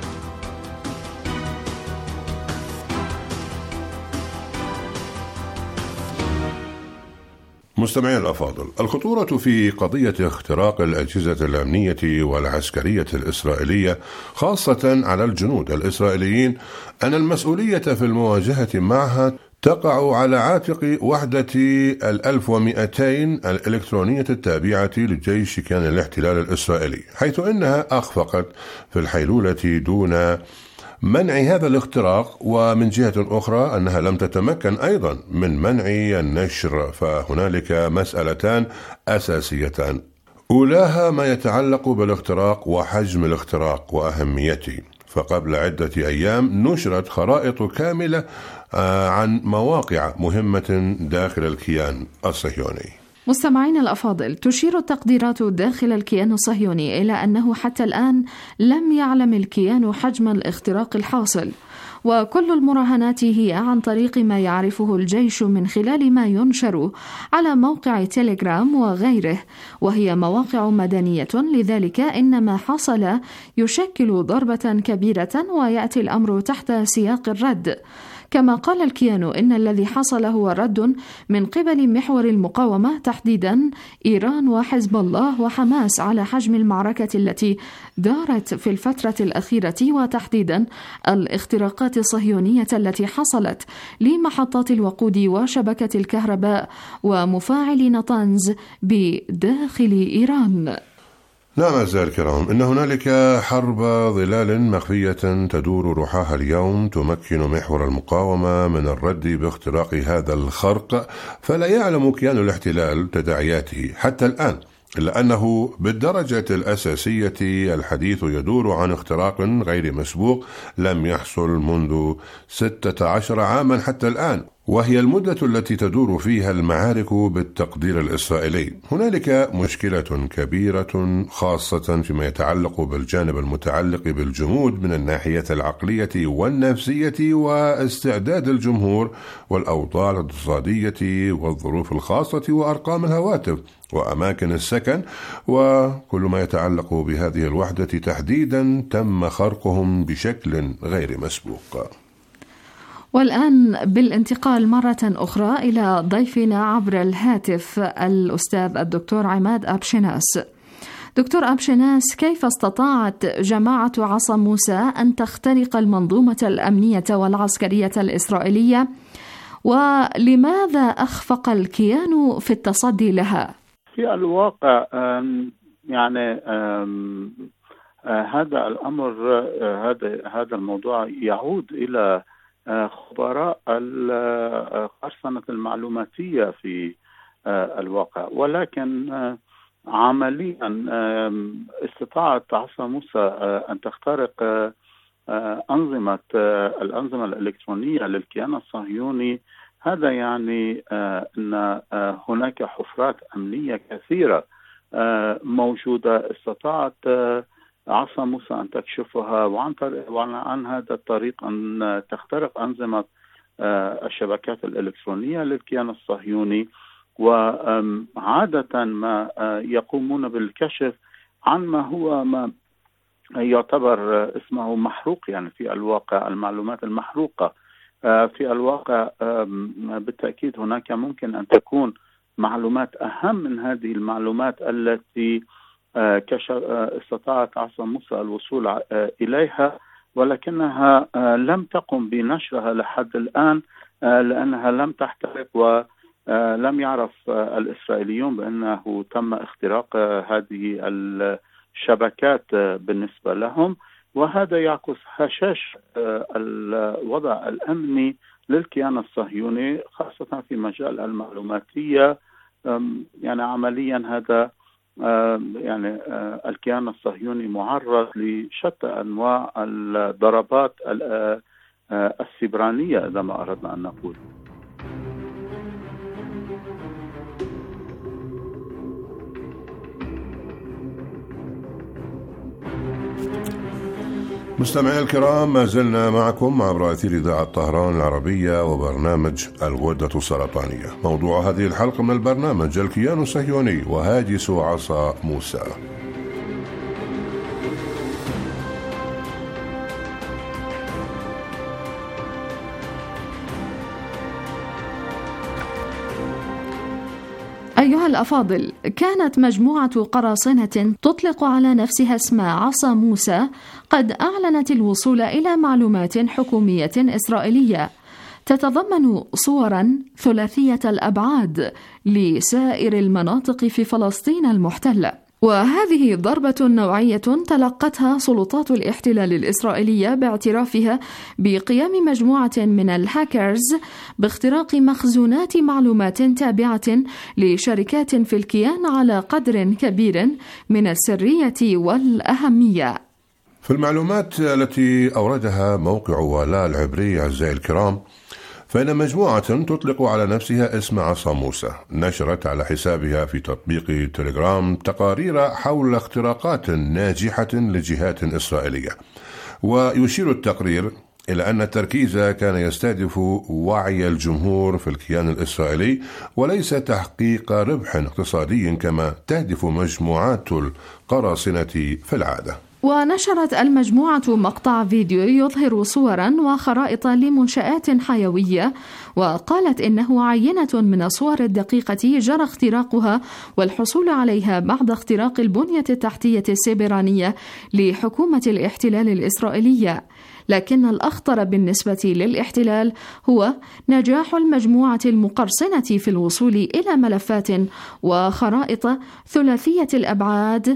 مستمعي الأفاضل، الخطورة في قضية اختراق الأجهزة الأمنية والعسكرية الإسرائيلية خاصة على الجنود الإسرائيليين أن المسؤولية في المواجهة معها تقع على عاتق وحدة الألف ومئتين الإلكترونية التابعة لجيش كيان الاحتلال الإسرائيلي، حيث إنها أخفقت في الحيلولة دون منع هذا الاختراق، ومن جهة أخرى أنها لم تتمكن أيضا من منع النشر. فهنالك مسألتان أساسيتان، أولاها ما يتعلق بالاختراق وحجم الاختراق وأهميته. فقبل عدة أيام نشرت خرائط كاملة عن مواقع مهمة داخل الكيان الصهيوني. مستمعين الأفاضل، تشير التقديرات داخل الكيان الصهيوني إلى أنه حتى الآن لم يعلم الكيان حجم الاختراق الحاصل، وكل المراهنات هي عن طريق ما يعرفه الجيش من خلال ما ينشر على موقع تيليجرام وغيره، وهي مواقع مدنية. لذلك إن ما حصل يشكل ضربة كبيرة، ويأتي الأمر تحت سياق الرد. كما قال الكيان إن الذي حصل هو رد من قبل محور المقاومة، تحديدا إيران وحزب الله وحماس، على حجم المعركة التي دارت في الفترة الأخيرة، وتحديدا الاختراقات الصهيونية التي حصلت لمحطات الوقود وشبكة الكهرباء ومفاعل نطنز بداخل إيران. نعم أعزائي الكرام، إن هنالك حرب ظلال مخفية تدور روحها اليوم تمكن محور المقاومة من الرد باختراق هذا الخرق، فلا يعلم كيان الاحتلال تداعياته حتى الآن، إلا أنه بالدرجة الأساسية الحديث يدور عن اختراق غير مسبوق لم يحصل منذ ستة عشر عاما حتى الآن، وهي المدة التي تدور فيها المعارك بالتقدير الإسرائيلي. هنالك مشكلة كبيرة خاصة فيما يتعلق بالجانب المتعلق بالجمود من الناحية العقلية والنفسية واستعداد الجمهور والأوضاع الاقتصادية والظروف الخاصة وأرقام الهواتف وأماكن السكن، وكل ما يتعلق بهذه الوحدة تحديدا تم خرقهم بشكل غير مسبوق. والآن بالانتقال مرة أخرى إلى ضيفنا عبر الهاتف الأستاذ الدكتور عماد أبشناس. دكتور أبشناس، كيف استطاعت جماعة عصا موسى أن تخترق المنظومة الأمنية والعسكرية الإسرائيلية، ولماذا أخفق الكيان في التصدي لها؟ في الواقع يعني هذا الأمر هذا هذا الموضوع يعود إلى خبراء القرصنة المعلوماتية في الواقع، ولكن عمليا استطاعت عصا موسى أن تخترق أنظمة الأنظمة الإلكترونية للكيان الصهيوني. هذا يعني أن هناك حفرات أمنية كثيرة موجودة استطاعت عصا موسى أن تكشفها، وعن, وعن هذا الطريق أن تخترق أنظمة الشبكات الإلكترونية للكيان الصهيوني. وعادة ما يقومون بالكشف عن ما هو ما يعتبر اسمه محروق، يعني في الواقع المعلومات المحروقة. في الواقع بالتأكيد هناك ممكن أن تكون معلومات أهم من هذه المعلومات التي استطاعت عصا موسى الوصول إليها، ولكنها لم تقم بنشرها لحد الآن لأنها لم تحترق، ولم يعرف الإسرائيليون بأنه تم اختراق هذه الشبكات بالنسبة لهم. وهذا يعكس هشاش الوضع الأمني للكيان الصهيوني خاصة في مجال المعلوماتية. يعني عمليا هذا يعني الكيان الصهيوني معرض لشتى أنواع الضربات السبرانية إذا ما أردنا أن نقول. مستمعينا الكرام، ما زلنا معكم عبر أثير إذاعة طهران العربية وبرنامج الغدة السرطانية. موضوع هذه الحلقة من البرنامج الكيان الصهيوني وهاجس عصا موسى. أيها الأفاضل، كانت مجموعة قراصنة تطلق على نفسها اسم عصا موسى قد أعلنت الوصول إلى معلومات حكومية إسرائيلية تتضمن صورا ثلاثية الأبعاد لسائر المناطق في فلسطين المحتلة. وهذه ضربة نوعية تلقتها سلطات الاحتلال الإسرائيلية باعترافها بقيام مجموعة من الهاكرز باختراق مخزونات معلومات تابعة لشركات في الكيان على قدر كبير من السرية والأهمية. في المعلومات التي أوردها موقع ولاء العبري أعزائي الكرام، فإن مجموعة تطلق على نفسها اسم عصا موسى نشرت على حسابها في تطبيق تليجرام تقارير حول اختراقات ناجحة لجهات إسرائيلية. ويشير التقرير إلى أن التركيز كان يستهدف وعي الجمهور في الكيان الإسرائيلي وليس تحقيق ربح اقتصادي كما تهدف مجموعات القراصنة في العادة. ونشرت المجموعة مقطع فيديو يظهر صورا وخرائط لمنشآت حيوية، وقالت إنه عينة من الصور الدقيقة جرى اختراقها والحصول عليها بعد اختراق البنية التحتية السيبرانية لحكومة الاحتلال الإسرائيلية. لكن الأخطر بالنسبة للاحتلال هو نجاح المجموعة المقرصنة في الوصول إلى ملفات وخرائط ثلاثية الأبعاد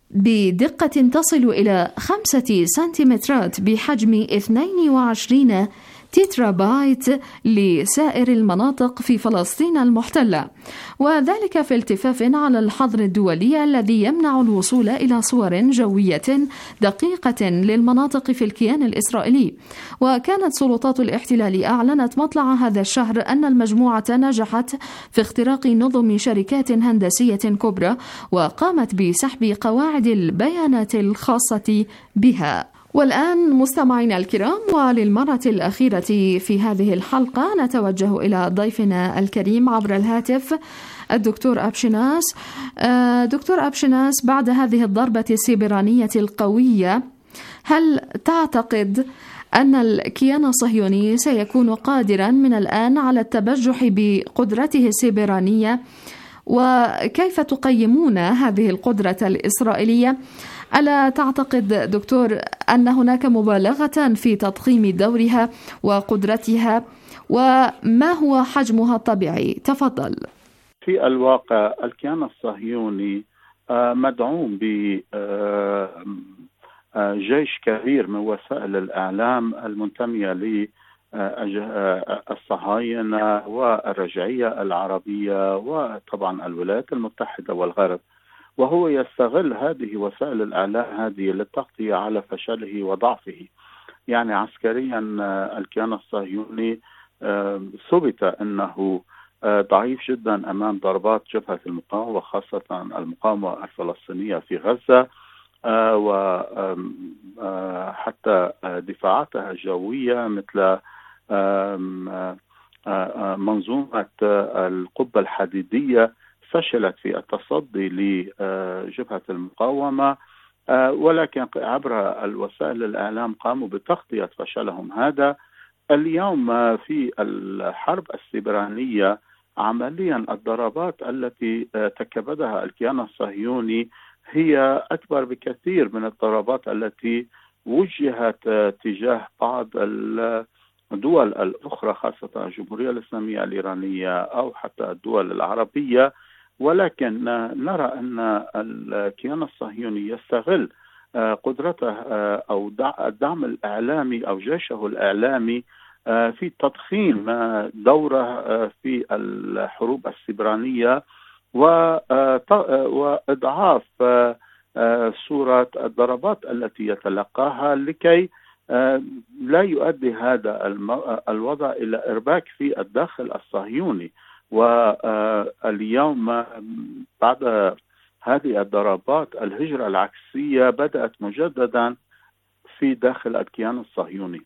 بدقة تصل إلى خمسة سنتيمترات بحجم اثنين وعشرين تترابايت لسائر المناطق في فلسطين المحتلة، وذلك في التفاف على الحظر الدولي الذي يمنع الوصول إلى صور جوية دقيقة للمناطق في الكيان الإسرائيلي. وكانت سلطات الاحتلال أعلنت مطلع هذا الشهر أن المجموعة نجحت في اختراق نظم شركات هندسية كبرى وقامت بسحب قواعد البيانات الخاصة بها. والآن مستمعينا الكرام، وللمرة الأخيرة في هذه الحلقة نتوجه إلى ضيفنا الكريم عبر الهاتف الدكتور أبشناس. دكتور أبشناس، بعد هذه الضربة السيبرانية القوية، هل تعتقد أن الكيان الصهيوني سيكون قادرا من الآن على التبجح بقدرته السيبرانية؟ وكيف تقيمون هذه القدرة الإسرائيلية؟ ألا تعتقد دكتور أن هناك مبالغة في تضخيم دورها وقدرتها؟ وما هو حجمها الطبيعي؟ تفضل. في الواقع الكيان الصهيوني مدعوم بجيش كبير من وسائل الإعلام المنتمية للصهاينة والرجعية العربية وطبعا الولايات المتحدة والغرب، وهو يستغل هذه وسائل الإعلام هذه للتغطية على فشله وضعفه. يعني عسكريا الكيان الصهيوني ثبت أنه ضعيف جدا أمام ضربات جبهة المقاومة وخاصة المقاومة الفلسطينية في غزة، وحتى دفاعاتها الجوية مثل منظومة القبة الحديدية فشلت في التصدي لجبهة المقاومة، ولكن عبر الوسائل الإعلام قاموا بتغطية فشلهم هذا. اليوم في الحرب السبرانية عمليا الضربات التي تكبدها الكيان الصهيوني هي أكبر بكثير من الضربات التي وجهت تجاه بعض الدول الأخرى، خاصة الجمهورية الإسلامية الإيرانية أو حتى الدول العربية. ولكن نرى أن الكيان الصهيوني يستغل قدرته أو الدعم الإعلامي أو جيشه الإعلامي في تضخيم دوره في الحروب السبرانية وإضعاف صورة الضربات التي يتلقاها لكي لا يؤدي هذا الوضع إلى إرباك في الداخل الصهيوني. واليوم بعد هذه الضربات الهجرة العكسية بدأت مجددا في داخل الكيان الصهيوني.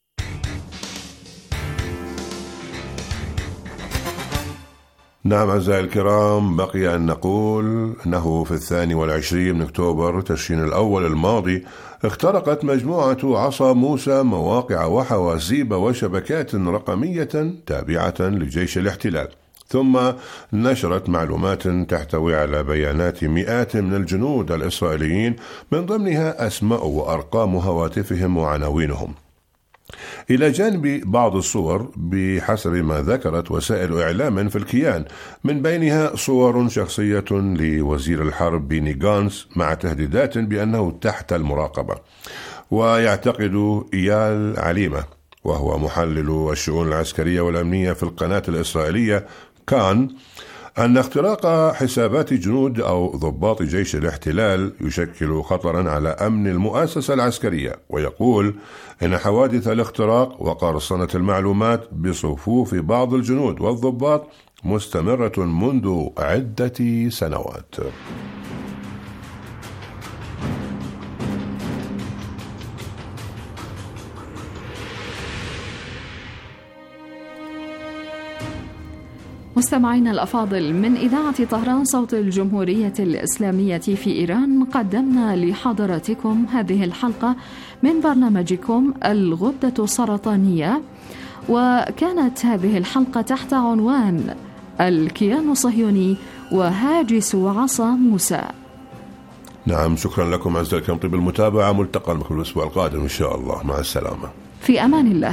نعم أعزائي الكرام، بقي أن نقول أنه في الثاني والعشرين من أكتوبر تشرين الأول الماضي اخترقت مجموعة عصا موسى مواقع وحواسيب وشبكات رقمية تابعة لجيش الاحتلال، ثم نشرت معلومات تحتوي على بيانات مئات من الجنود الإسرائيليين من ضمنها أسماء وأرقام هواتفهم وعناوينهم، إلى جانب بعض الصور بحسب ما ذكرت وسائل إعلام في الكيان، من بينها صور شخصية لوزير الحرب بيني غانتس مع تهديدات بأنه تحت المراقبة. ويعتقد إيال عليمة وهو محلل الشؤون العسكرية والأمنية في القناة الإسرائيلية كان أن اختراق حسابات جنود أو ضباط جيش الاحتلال يشكل خطرا على أمن المؤسسة العسكرية، ويقول إن حوادث الاختراق وقرصنة المعلومات بصفوف بعض الجنود والضباط مستمرة منذ عدة سنوات. مستمعينا الأفاضل، من إذاعة طهران صوت الجمهورية الإسلامية في إيران قدمنا لحضراتكم هذه الحلقة من برنامجكم الغدة السرطانية، وكانت هذه الحلقة تحت عنوان الكيان الصهيوني وهاجس عصا موسى. نعم، شكرا لكم أعزائي الكرام، طيب المتابعة، ملتقى بكم الأسبوع القادم إن شاء الله، مع السلامة، في أمان الله.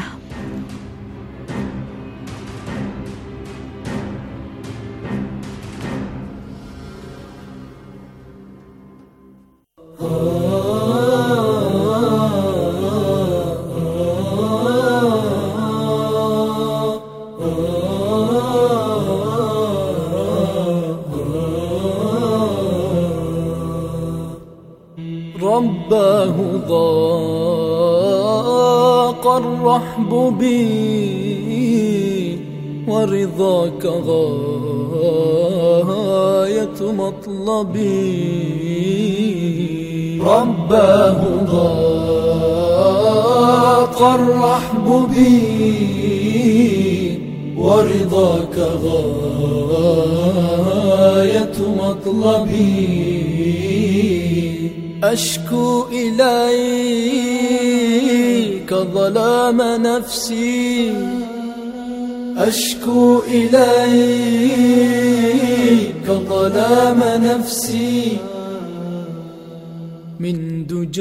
رباه ضاق الرحب بي ورضاك غاية مطلبي. رباه ضاق الرحب بي ورضاك غاية مطلبي. أشكو إليك ظلام نفسي، أشكو إليك ظلام نفسي، من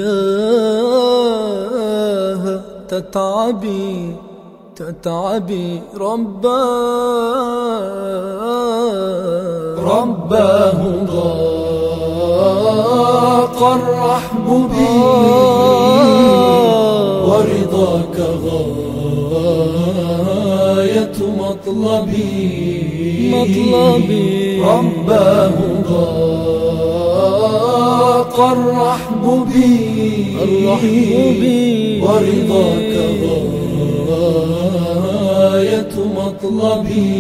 دجاها تتعبي تتعبي. رباه رباه ضاق الرحب بي ورضاك غاية مطلبي مطلبي رباه ضاق الرحب بي الرحب بي ورضاك غاية مطلبي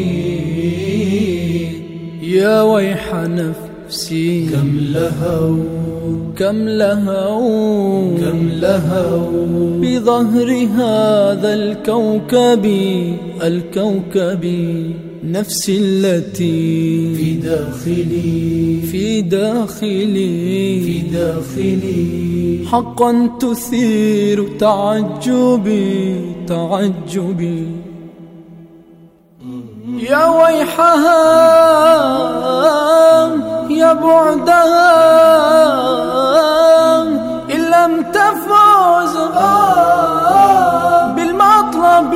يا ويح نفسي كم لهوا كم لهوا كم لهوا بظهر هذا الكوكب الكوكب نفسي التي في داخلي في داخلي في داخلي حقا تثير تعجبي تعجبي يا ويحها يا بعدها إن لم تفوز بالمطلب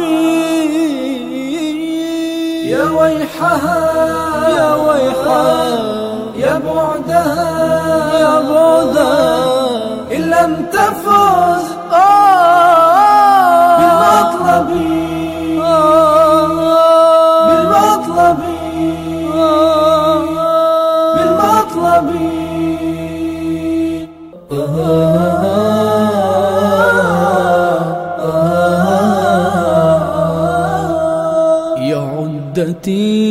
يا ويحها يا ويحها يا بعدها يا بعدها إن لم تفوز بالمطلب بالمطلب بالمطلب يا عدتي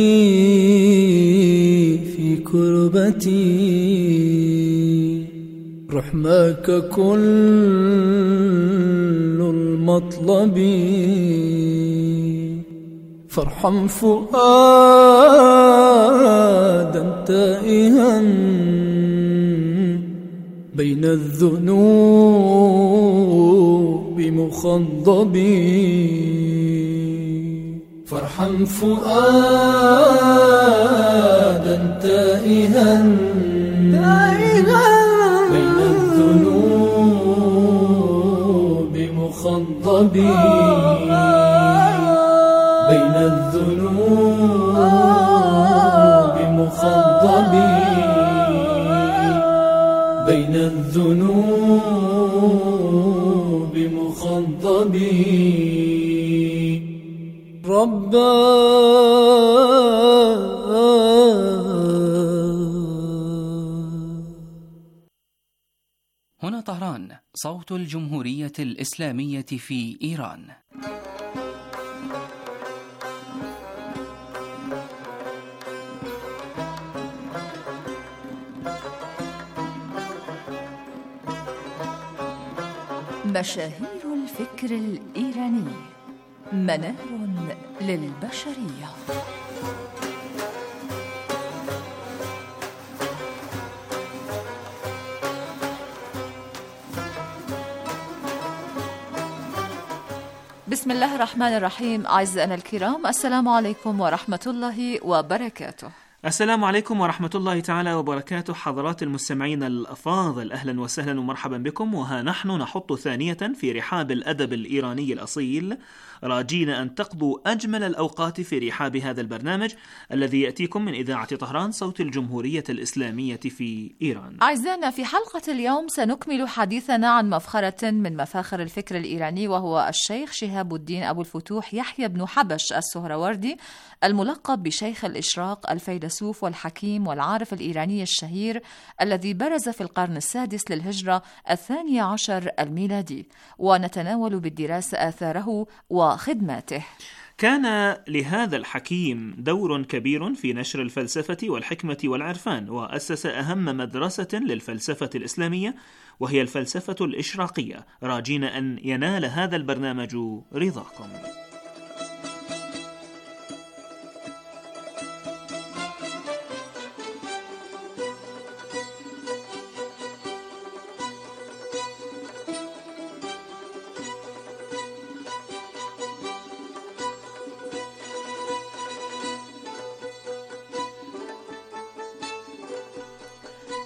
في كربتي رحماك كل المطلب فارحم فؤادا تائها بين الذنوب مخضب فارحم فؤادا تائها بين الذنوب مخضب بين الذنوب مخضب بين الذنوب مخضب ربا هنا طهران، صوت الجمهورية الإسلامية في إيران. مشاهير الفكر الإيراني، منار للبشرية. بسم الله الرحمن الرحيم. أعزائنا الكرام، السلام عليكم ورحمة الله وبركاته. السلام عليكم ورحمة الله تعالى وبركاته. حضرات المستمعين الأفاضل، أهلا وسهلا ومرحبا بكم. وها نحن نحط ثانية في رحاب الأدب الإيراني الأصيل، راجين أن تقضوا أجمل الأوقات في رحاب هذا البرنامج الذي يأتيكم من إذاعة طهران، صوت الجمهورية الإسلامية في إيران. أعزائنا، في حلقة اليوم سنكمل حديثنا عن مفخرة من مفاخر الفكر الإيراني، وهو الشيخ شهاب الدين أبو الفتوح يحيى بن حبش السهروردي، الملقب بشيخ الإشراق، الفيلسوف والحكيم والعارف الإيراني الشهير الذي برز في القرن السادس للهجرة الثاني عشر الميلادي، ونتناول بالدراسة آثاره وخدماته. كان لهذا الحكيم دور كبير في نشر الفلسفة والحكمة والعرفان، وأسس أهم مدرسة للفلسفة الإسلامية وهي الفلسفة الإشراقية، راجين أن ينال هذا البرنامج رضاكم.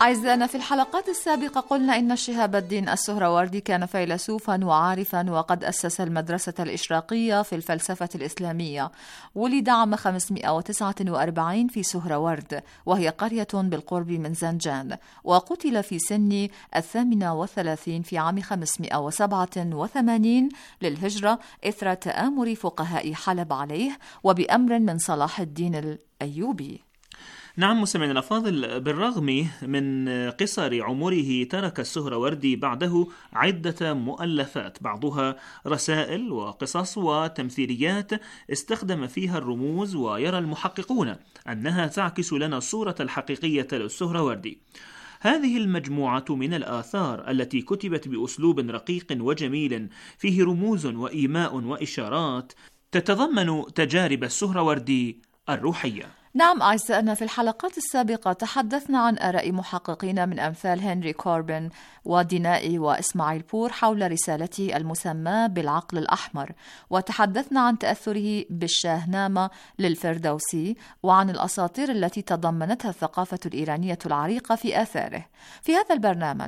أعزائنا، في الحلقات السابقة قلنا إن شهاب الدين السهروردي كان فيلسوفا وعارفا وقد أسس المدرسة الإشراقية في الفلسفة الإسلامية. ولد عام خمسمائة وتسعة وأربعين في سهرورد، وهي قرية بالقرب من زنجان، وقتل في سن الثامنة والثلاثين في عام خمسمائة وسبعة وثمانين للهجرة إثر تآمر فقهاء حلب عليه وبأمر من صلاح الدين الأيوبي. نعم مستمعينا الأفاضل، بالرغم من قصر عمره ترك السهروردي بعده عدة مؤلفات، بعضها رسائل وقصص وتمثيليات استخدم فيها الرموز، ويرى المحققون أنها تعكس لنا الصورة الحقيقية للسهروردي. هذه المجموعة من الآثار التي كتبت بأسلوب رقيق وجميل فيه رموز وإيماء وإشارات تتضمن تجارب السهروردي الروحية. نعم أعزائنا، في الحلقات السابقة تحدثنا عن آراء محققين من أمثال هنري كوربن ودينائي وإسماعيل بور حول رسالته المسماة بالعقل الأحمر، وتحدثنا عن تأثره بالشاهنامة للفردوسي وعن الأساطير التي تضمنتها الثقافة الإيرانية العريقة في آثاره. في هذا البرنامج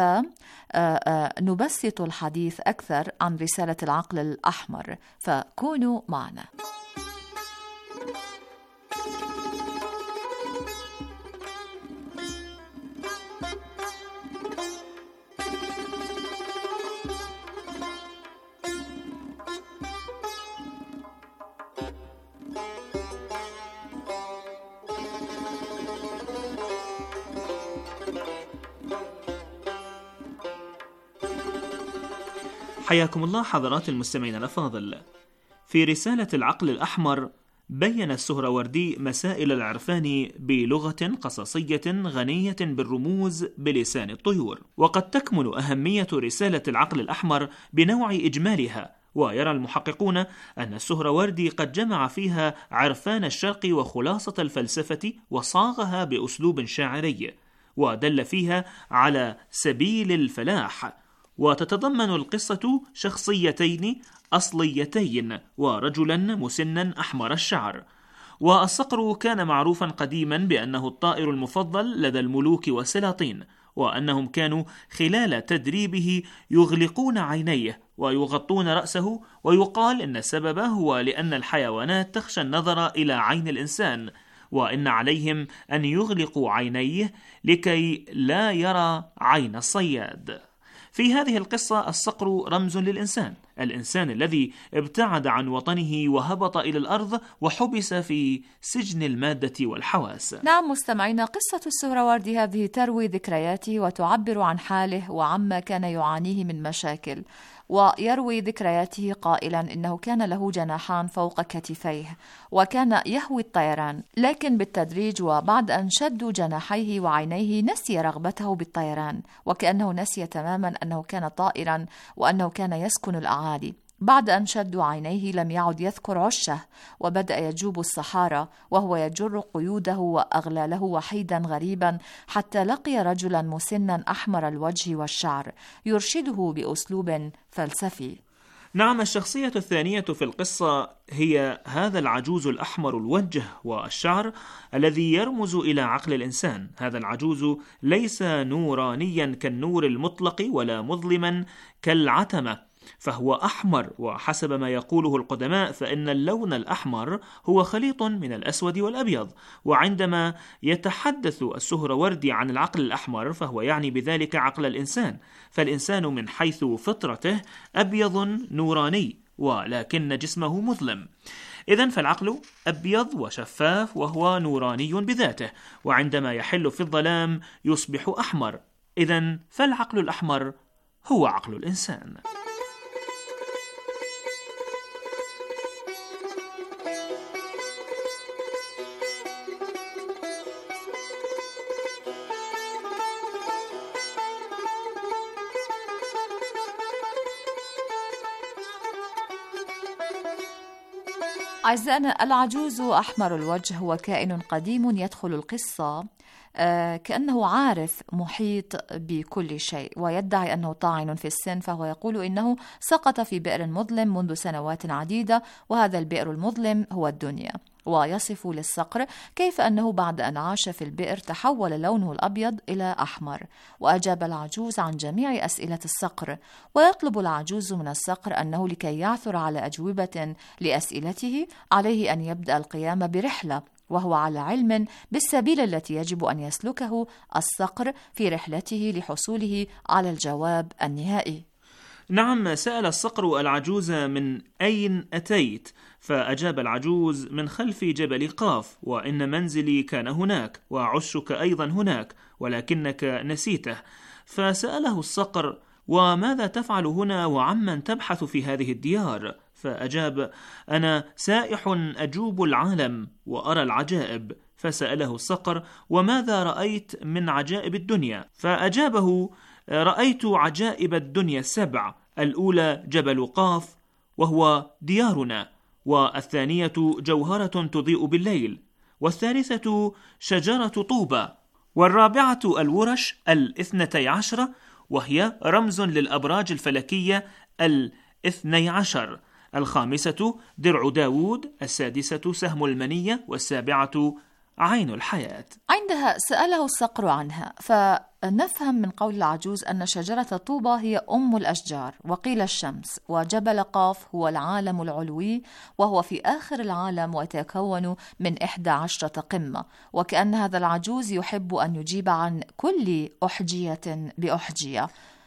سنبسط الحديث أكثر عن رسالة العقل الأحمر، فكونوا معنا. حياكم الله حضرات المستمعين الأفاضل. في رسالة العقل الأحمر بين السهروردي مسائل العرفان بلغة قصصية غنية بالرموز بلسان الطيور، وقد تكمن أهمية رسالة العقل الأحمر بنوع إجمالها. ويرى المحققون أن السهروردي قد جمع فيها عرفان الشرق وخلاصة الفلسفة وصاغها بأسلوب شاعري، ودل فيها على سبيل الفلاح. وتتضمن القصة شخصيتين أصليتين ورجلا مسنا أحمر الشعر. والصقر كان معروفا قديما بأنه الطائر المفضل لدى الملوك والسلاطين، وأنهم كانوا خلال تدريبه يغلقون عينيه ويغطون رأسه، ويقال إن السبب هو لأن الحيوانات تخشى النظر إلى عين الإنسان، وإن عليهم أن يغلقوا عينيه لكي لا يرى عين الصياد. في هذه القصة الصقر رمز للإنسان، الإنسان الذي ابتعد عن وطنه وهبط إلى الأرض وحبس في سجن المادة والحواس. نعم مستمعينا، قصة السهروردي هذه تروي ذكرياته وتعبر عن حاله وعما كان يعانيه من مشاكل. ويروي ذكرياته قائلا إنه كان له جناحان فوق كتفيه وكان يهوي الطيران، لكن بالتدريج وبعد أن شدوا جناحيه وعينيه نسي رغبته بالطيران، وكأنه نسي تماما أنه كان طائرا وأنه كان يسكن الأعالي. بعد أن شدوا عينيه لم يعد يذكر عشه، وبدأ يجوب الصحارى وهو يجر قيوده وأغلاله وحيدا غريبا، حتى لقي رجلا مسنا أحمر الوجه والشعر يرشده بأسلوب فلسفي. نعم، الشخصية الثانية في القصة هي هذا العجوز الأحمر الوجه والشعر الذي يرمز إلى عقل الإنسان. هذا العجوز ليس نورانيا كالنور المطلق ولا مظلما كالعتمة، فهو أحمر، وحسب ما يقوله القدماء فإن اللون الأحمر هو خليط من الأسود والأبيض. وعندما يتحدث السهروردي عن العقل الأحمر فهو يعني بذلك عقل الإنسان، فالإنسان من حيث فطرته أبيض نوراني، ولكن جسمه مظلم. إذن فالعقل أبيض وشفاف وهو نوراني بذاته، وعندما يحل في الظلام يصبح أحمر. إذن فالعقل الأحمر هو عقل الإنسان. أعزائنا، العجوز أحمر الوجه هو كائن قديم يدخل القصة كأنه عارف محيط بكل شيء، ويدعي أنه طاعن في السن، فهو يقول إنه سقط في بئر مظلم منذ سنوات عديدة، وهذا البئر المظلم هو الدنيا. ويصف للصقر كيف أنه بعد أن عاش في البئر تحول لونه الأبيض إلى أحمر. وأجاب العجوز عن جميع أسئلة الصقر، ويطلب العجوز من الصقر أنه لكي يعثر على أجوبة لأسئلته عليه أن يبدأ القيام برحلة، وهو على علم بالسبيل التي يجب أن يسلكه الصقر في رحلته لحصوله على الجواب النهائي. نعم، سأل الصقر العجوز من أين أتيت؟ فأجاب العجوز من خلف جبل قاف، وإن منزلي كان هناك، وعشك أيضا هناك، ولكنك نسيته. فسأله الصقر: وماذا تفعل هنا وعمن تبحث في هذه الديار؟ فأجاب: أنا سائح أجوب العالم وأرى العجائب. فسأله الصقر: وماذا رأيت من عجائب الدنيا؟ فأجابه: رأيت عجائب الدنيا السبع، الأولى جبل قاف وهو ديارنا، والثانية جوهرة تضيء بالليل، والثالثة شجرة طوبى، والرابعة الورش الاثنتي عشرة وهي رمز للأبراج الفلكية الاثني عشر، الخامسة درع داود، السادسة سهم المنية، والسابعة عين الحياة. عندها سأله الصقر عنها، فنفهم من قول العجوز أن شجرة طوبى هي أم الأشجار، وقيل الشمس، وجبل قاف هو العالم العلوي وهو في آخر العالم ويتكون من إحدى عشرة قمة. وكأن هذا العجوز يحب أن يجيب عن كل أحجية بأحجية.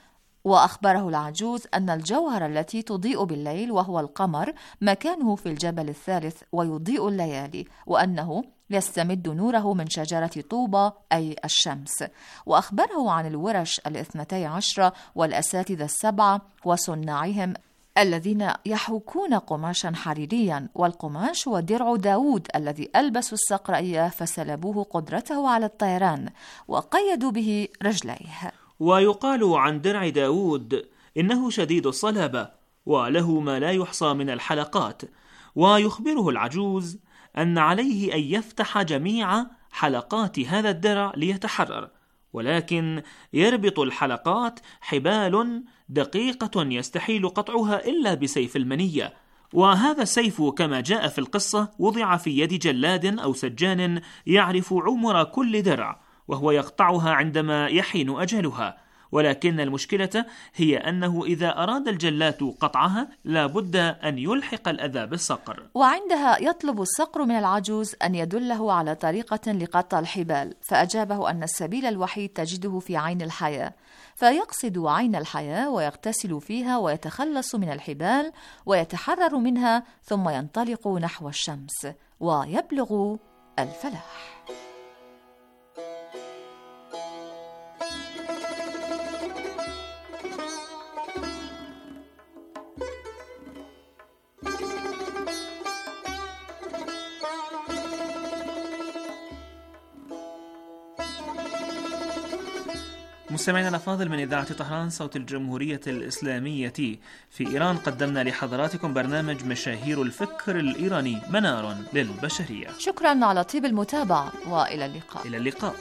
وأخبره العجوز أن الجوهر التي تضيء بالليل وهو القمر مكانه في الجبل الثالث ويضيء الليالي، وأنه يستمد نوره من شجرة طوبى أي الشمس. وأخبره عن الورش الاثنتي عشرة والأساتذة السبعة وصناعهم الذين يحوكون قماشا حريريا، والقماش هو درع داود الذي ألبسوا الصقر إياه فسلبوه قدرته على الطيران وقيدوا به رجليه. ويقال عن درع داود إنه شديد الصلابة وله ما لا يحصى من الحلقات. ويخبره العجوز أن عليه أن يفتح جميع حلقات هذا الدرع ليتحرر، ولكن يربط الحلقات حبال دقيقة يستحيل قطعها إلا بسيف المنية. وهذا السيف كما جاء في القصة وضع في يد جلاد أو سجان يعرف عمر كل درع، وهو يقطعها عندما يحين أجلها. ولكن المشكلة هي أنه إذا أراد الجلاد قطعها لا بد أن يلحق الأذى بالصقر. وعندها يطلب الصقر من العجوز أن يدله على طريقة لقطع الحبال، فأجابه أن السبيل الوحيد تجده في عين الحياة، فيقصد عين الحياة ويغتسل فيها ويتخلص من الحبال ويتحرر منها، ثم ينطلق نحو الشمس ويبلغ الفلاح. مستمعينا الأفاضل، من إذاعة طهران صوت الجمهورية الإسلامية في إيران، قدمنا لحضراتكم برنامج مشاهير الفكر الإيراني، منار للبشرية. شكرا على طيب المتابعة، وإلى اللقاء. إلى اللقاء.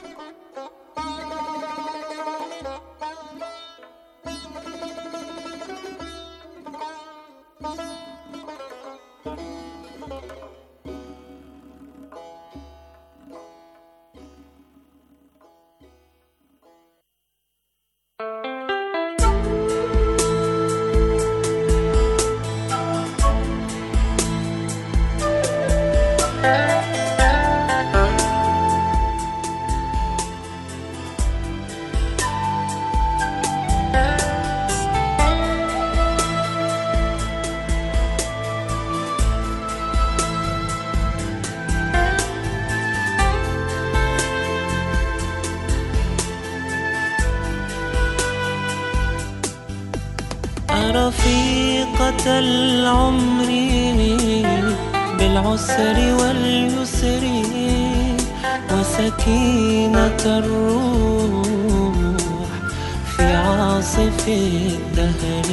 رفيقة العمر بالعسر واليسر وسكينة الروح في عاصف الدهر.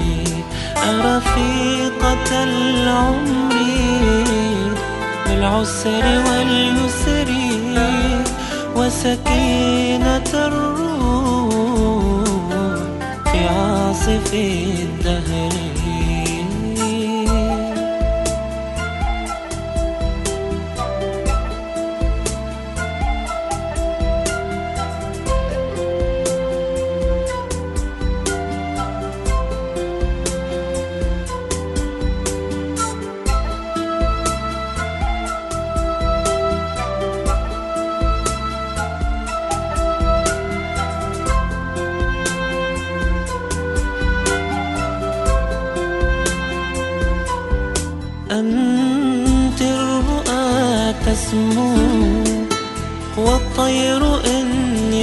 رفيقة العمر بالعسر واليسر وسكينة الروح في عاصف الدهر. أنت الرؤى تسمو والطير إن